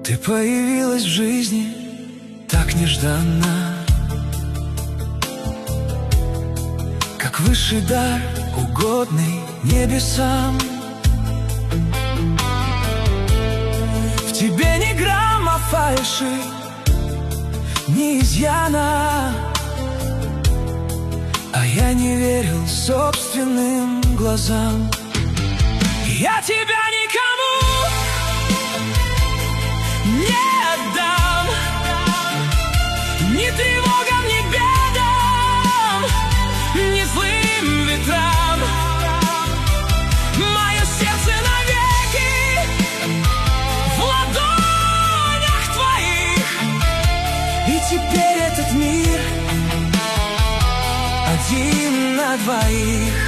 Ты появилась в жизни так нежданно, как высший дар, угодный небесам. В тебе ни грамма фальши, ни изъяна, а я не верил собственным глазам. Я тебя никому не отдам, ни тревогам, ни бедам, ни злым ветрам. Мое сердце навеки в ладонях твоих, и теперь этот мир один на двоих.